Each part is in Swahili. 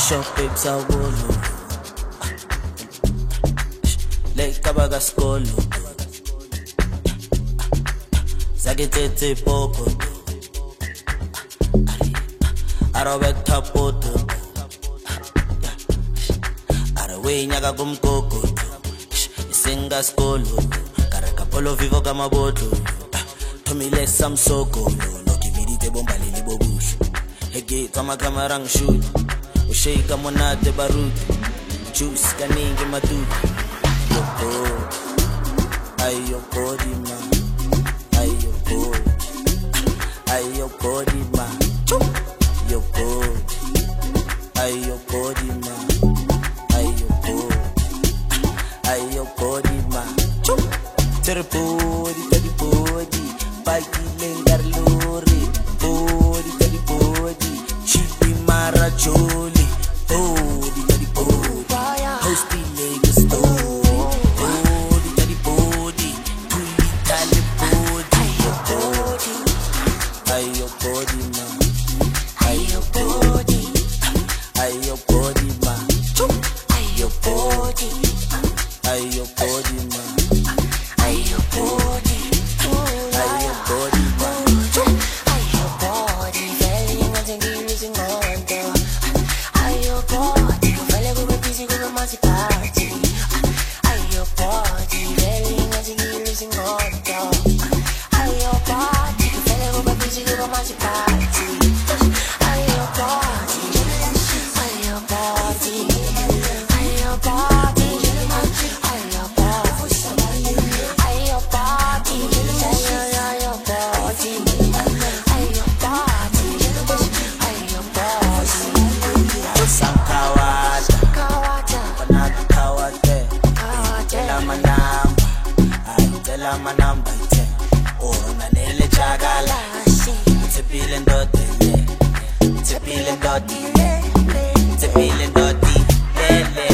shop babes awolo Lake kabaga skolo Zagitete poko Arabe tapoto Arawe nyaga kumkoko Isinga skolo Karaka polo vivo kama boto Tomile samsoko Nokibirite bomba lili bobushu Hege tama kamarang shoot Ushika monate baruti Juice kaningi maduti Yoko Ayoko dima Ayoko Ayoko dima Yoko Ayoko dima Ayoko Ayoko dima Terpodi tadi podi Pagi lenggar lori Podi tadi podi Chipi mara joli Podi tadi podi Hosti lega story Podi tadi podi Puli tali podi Ayoko dima Ayoko Ayoko dima Ayoko Ayoko dima Manamba ite Ona nele chagala Tepile ndoti Tepile ndoti Tepile ndoti Lele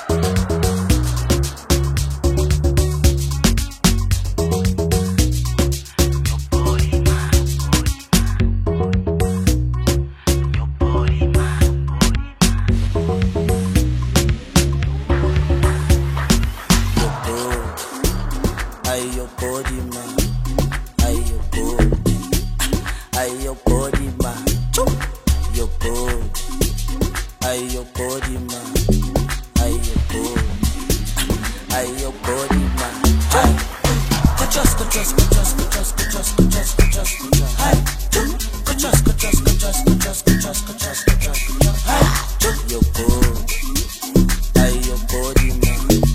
Ayoko dima Ayoko Ayoko dima Yoko Ayoko dima Ayoko Ayoko dima Kochos kochos kochos kochos kochos kochos kochos Hai Kochos kochos kochos kochos kochos kochos kochos Hai Yoko Ayoko dima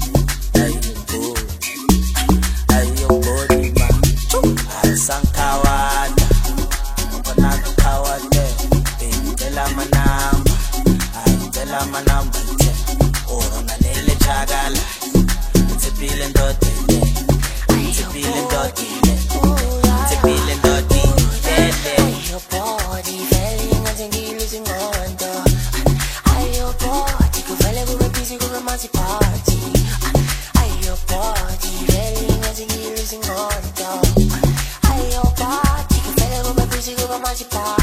Sankawada Panaka kawade Tela manamba Tela manamba Oro na nele chagala Tepile ndoti Tepile ndoti Tepile ndoti Your body feeling nothing you losing on the your body go feel like we're busy go romancy party your body feeling nothing you losing on the your body, you feel like we're busy, go romantic party.